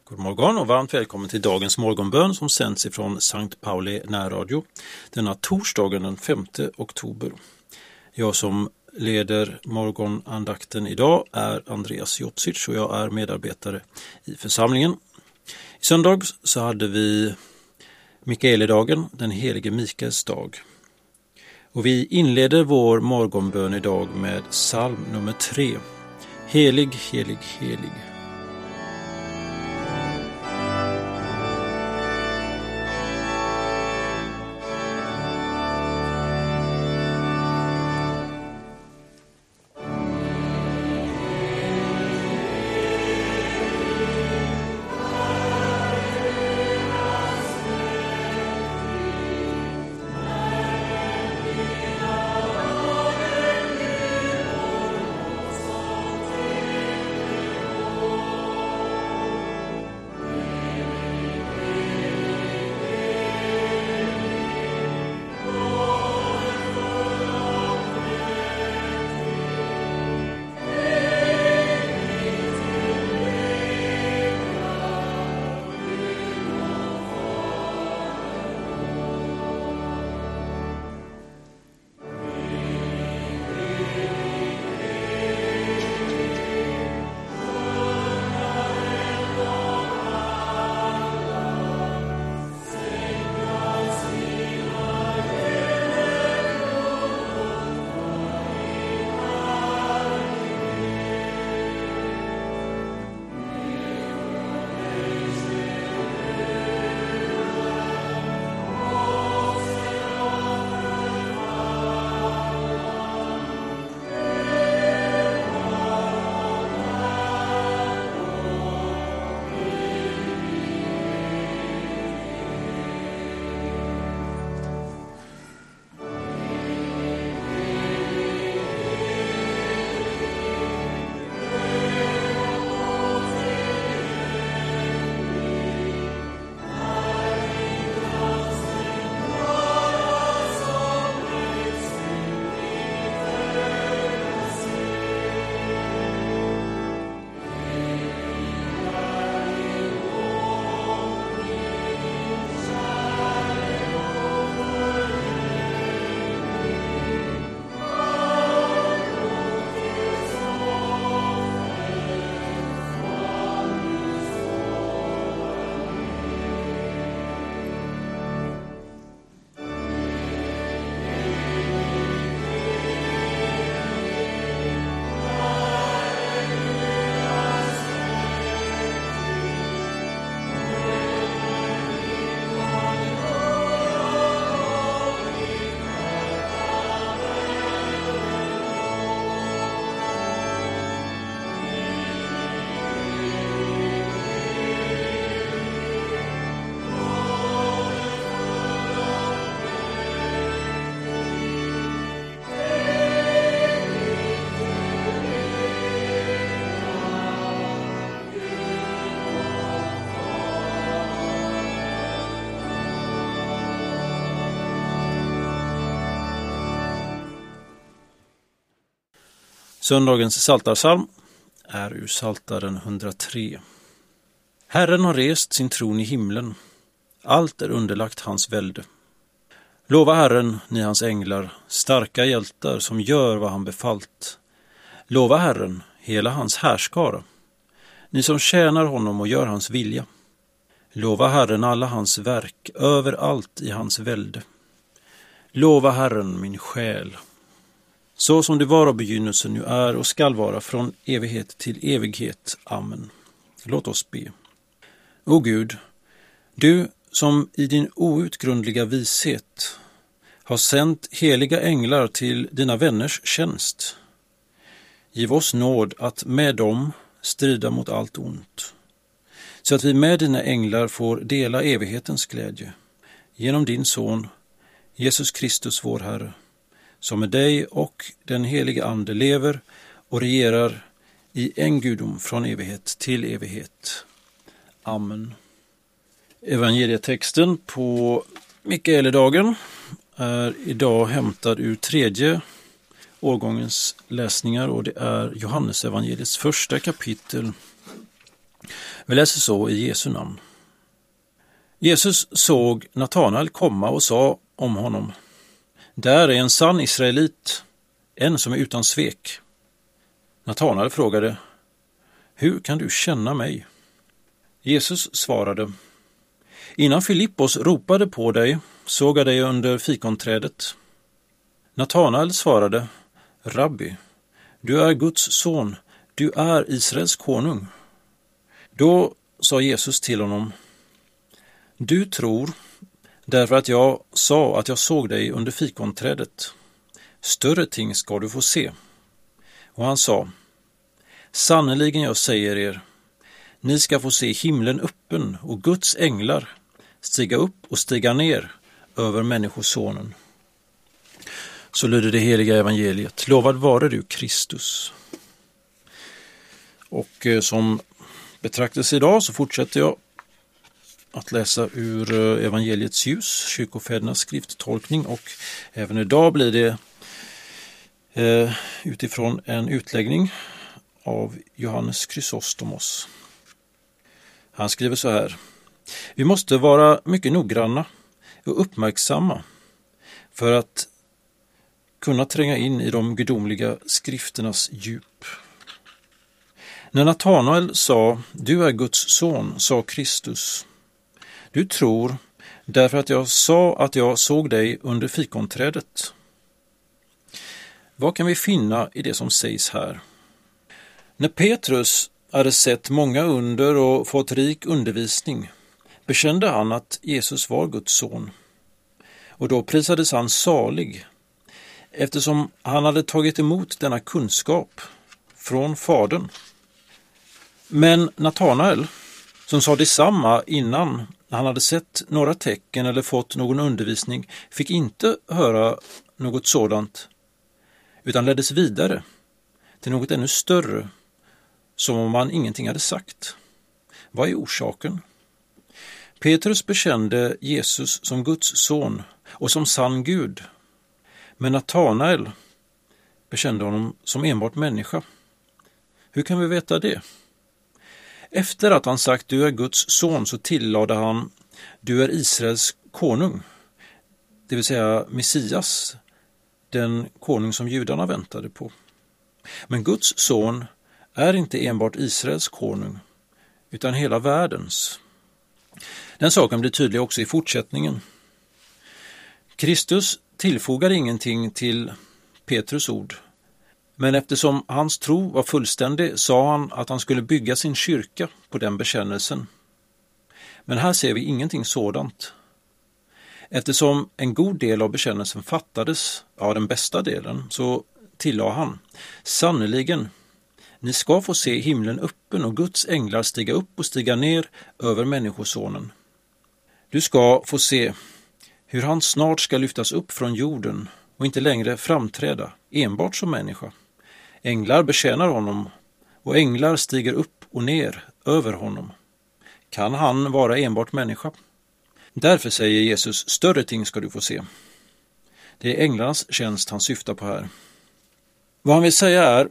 God morgon och varmt välkommen till dagens morgonbön som sänds ifrån Sankt Pauli närradio denna torsdagen den 5 oktober. Jag som leder morgonandakten idag är Andreas Jopsic och jag är medarbetare i församlingen. I söndag så hade vi Mikaelidagen, den helige Mikaels dag. Och vi inleder vår morgonbön idag med psalm nummer 3. Helig, helig, helig. Söndagens psaltarpsalm är ur Psaltaren 103. Herren har rest sin tron i himlen. Allt är underlagt hans välde. Lova Herren, ni hans änglar, starka hjältar som gör vad han befallt. Lova Herren, hela hans härskara, ni som tjänar honom och gör hans vilja. Lova Herren alla hans verk, överallt i hans välde. Lova Herren min själ. Så som det var av begynnelsen nu är och skall vara från evighet till evighet. Amen. Låt oss be. O Gud, du som i din outgrundliga vishet har sänt heliga änglar till dina vänners tjänst. Giv oss nåd att med dem strida mot allt ont, så att vi med dina änglar får dela evighetens glädje. Genom din son, Jesus Kristus vår Herre, som med dig och den helige Ande lever och regerar i en gudom från evighet till evighet. Amen. Evangelietexten på Mikaelidagen är idag hämtad ur 3:e årgångens läsningar och det är Johannes evangeliets första kapitel Vi läser så i Jesu namn. Jesus såg Natanael komma och sa om honom: där är en sann israelit, en som är utan svek. Natanael frågade: hur kan du känna mig? Jesus svarade: innan Filippos ropade på dig såg jag dig under fikonträdet. Natanael svarade: Rabbi, du är Guds son, du är Israels konung. Då sa Jesus till honom: du tror därför att jag sa att jag såg dig under fikonträdet. Större ting ska du få se. Och han sa: sannerligen jag säger er, ni ska få se himlen öppen och Guds änglar stiga upp och stiga ner över människosonen. Så lyder det heliga evangeliet. Lovad vare du, Kristus. Och som betraktelse idag så fortsätter jag att läsa ur evangeliets ljus, kyrkofädernas skrifttolkning, och även idag blir det utifrån en utläggning av Johannes Chrysostomos. Han skriver så här: vi måste vara mycket noggranna och uppmärksamma för att kunna tränga in i de gudomliga skrifternas djup. När Natanael sa: du är Guds son, sa Kristus: du tror därför att jag sa att jag såg dig under fikonträdet. Vad kan vi finna i det som sägs här? När Petrus hade sett många under och fått rik undervisning bekände han att Jesus var Guds son. Och då prisades han salig, eftersom han hade tagit emot denna kunskap från Fadern. Men Natanael, som sa detsamma innan han hade sett några tecken eller fått någon undervisning, fick inte höra något sådant, utan leddes vidare till något ännu större, som om han ingenting hade sagt. Vad är orsaken? Petrus bekände Jesus som Guds son och som sann Gud, men Natanael bekände honom som enbart människa. Hur kan vi veta det? Efter att han sagt du är Guds son så tillade han: du är Israels konung, det vill säga Messias, den konung som judarna väntade på. Men Guds son är inte enbart Israels konung, utan hela världens. Den saken blir tydlig också i fortsättningen. Kristus tillfogade ingenting till Petrus ord, men eftersom hans tro var fullständig sa han att han skulle bygga sin kyrka på den bekännelsen. Men här ser vi ingenting sådant. Eftersom en god del av bekännelsen fattades, ja den bästa delen, så tillade han: sannerligen, ni ska få se himlen öppen och Guds änglar stiga upp och stiga ner över människosonen. Du ska få se hur han snart ska lyftas upp från jorden och inte längre framträda enbart som människa. Änglar betjänar honom och änglar stiger upp och ner över honom. Kan han vara enbart människa? Därför säger Jesus: större ting ska du få se. Det är änglarnas tjänst han syftar på här. Vad han vill säga är: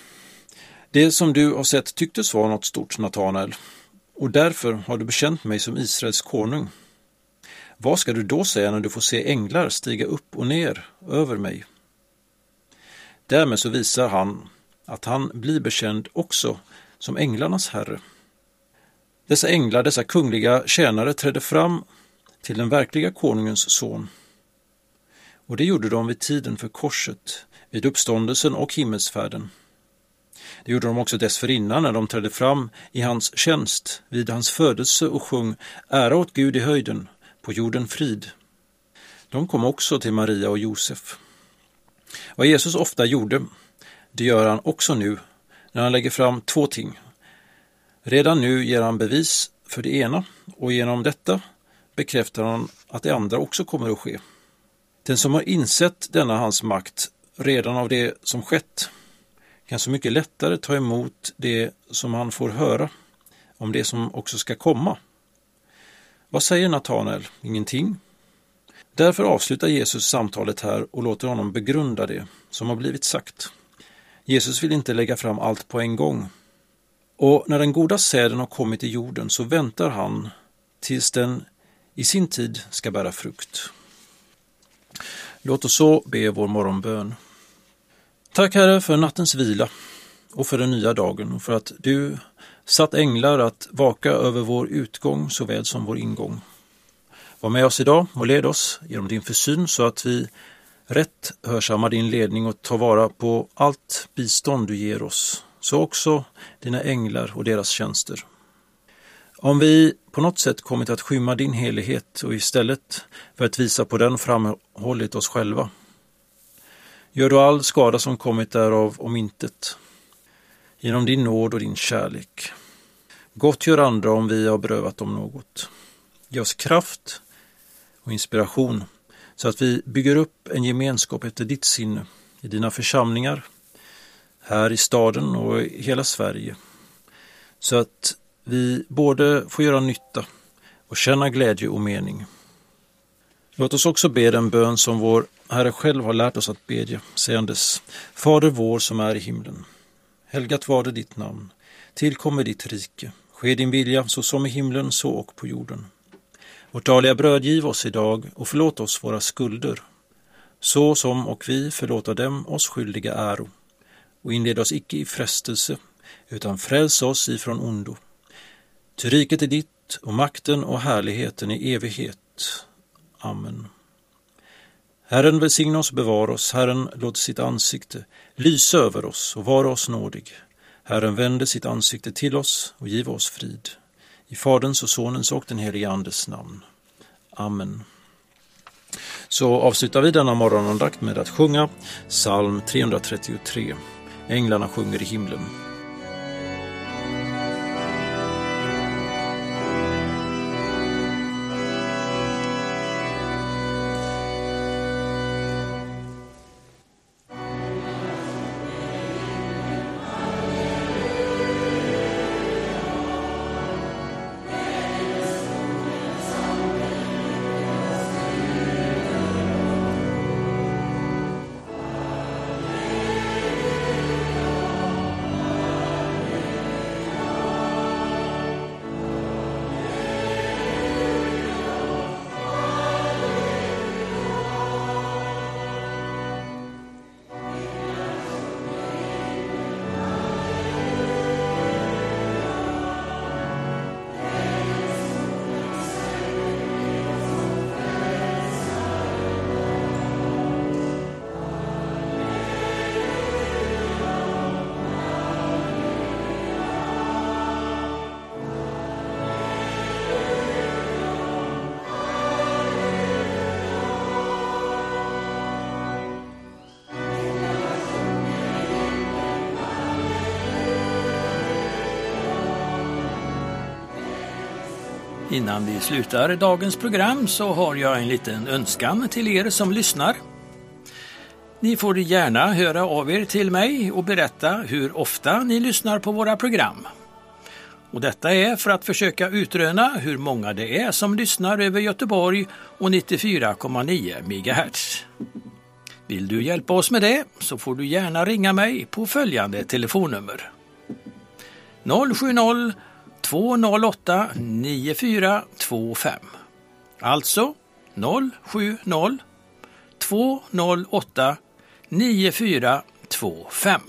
det som du har sett tycktes vara något stort, Natanael, och därför har du bekänt mig som Israels konung. Vad ska du då säga när du får se änglar stiga upp och ner över mig? Därmed så visar han att han blir bekänd också som änglarnas herre. Dessa änglar, dessa kungliga tjänare, trädde fram till den verkliga konungens son. Och det gjorde de vid tiden för korset, vid uppståndelsen och himmelsfärden. Det gjorde de också dessförinnan när de trädde fram i hans tjänst vid hans födelse och sjöng ära åt Gud i höjden, på jorden frid. De kom också till Maria och Josef. Vad Jesus ofta gjorde, det gör han också nu när han lägger fram två ting. Redan nu ger han bevis för det ena och genom detta bekräftar han att det andra också kommer att ske. Den som har insett denna hans makt redan av det som skett kan så mycket lättare ta emot det som han får höra om det som också ska komma. Vad säger Natanael? Ingenting. Därför avslutar Jesus samtalet här och låter honom begrunda det som har blivit sagt. Jesus vill inte lägga fram allt på en gång. Och när den goda säden har kommit i jorden så väntar han tills den i sin tid ska bära frukt. Låt oss så be vår morgonbön. Tack Herre för nattens vila och för den nya dagen och för att du satt änglar att vaka över vår utgång såväl som vår ingång. Var med oss idag och led oss genom din försyn så att vi rätt hörsammar din ledning och tar vara på allt bistånd du ger oss. Så också dina änglar och deras tjänster. Om vi på något sätt kommit att skymma din helighet och istället för att visa på den framhållit oss själva. Gör då all skada som kommit därav om intet. Genom din nåd och din kärlek. Gott gör andra om vi har berövat dem något. Ge oss kraft och inspiration så att vi bygger upp en gemenskap efter ditt sinne i dina församlingar här i staden och i hela Sverige. Så att vi både får göra nytta och känna glädje och mening. Låt oss också be den bön som vår Herre själv har lärt oss att bedja, sägandes: Fader vår som är i himlen. Helgat var det ditt namn. Tillkommer ditt rike. Ske din vilja så som i himlen så och på jorden. Vårt dagliga bröd giv oss idag och förlåt oss våra skulder. Så som och vi förlåta dem oss skyldiga äro. Och inled oss icke i frestelse utan fräls oss ifrån ondo. Ty riket är ditt och makten och härligheten i evighet. Amen. Herren välsigna oss, bevara oss. Herren låt sitt ansikte lysa över oss och vara oss nådig. Herren vände sitt ansikte till oss och giv oss frid. I Faderns och Sonens och den helige Andes namn. Amen. Så avslutar vi denna morgonandakt med att sjunga psalm 333. Änglarna sjunger i himlen. Innan vi slutar dagens program så har jag en liten önskan till er som lyssnar. Ni får gärna höra av er till mig och berätta hur ofta ni lyssnar på våra program. Och detta är för att försöka utröna hur många det är som lyssnar över Göteborg och 94,9 MHz. Vill du hjälpa oss med det så får du gärna ringa mig på följande telefonnummer: 070 208 9425. Alltså 070 208 9425.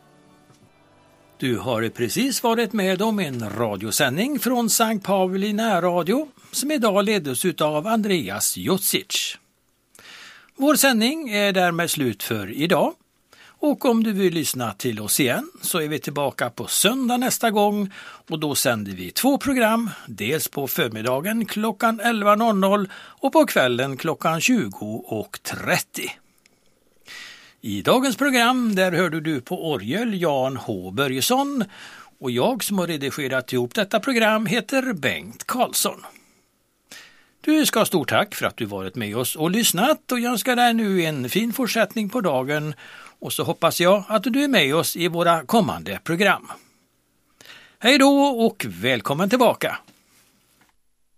Du har precis varit med om en radiosändning från Sankt Pauli närradio som idag leddes av Andreas Jocic. Vår sändning är därmed slut för idag. Och om du vill lyssna till oss igen så är vi tillbaka på söndag nästa gång och då sänder vi 2 program, dels på förmiddagen klockan 11.00 och på kvällen klockan 20.30. I dagens program där hörde du på orgel Jan H. Börjesson och jag som har redigerat ihop detta program heter Bengt Karlsson. Du ska ha stort tack för att du varit med oss och lyssnat och jag önskar dig nu en fin fortsättning på dagen. Och så hoppas jag att du är med oss i våra kommande program. Hej då och välkommen tillbaka!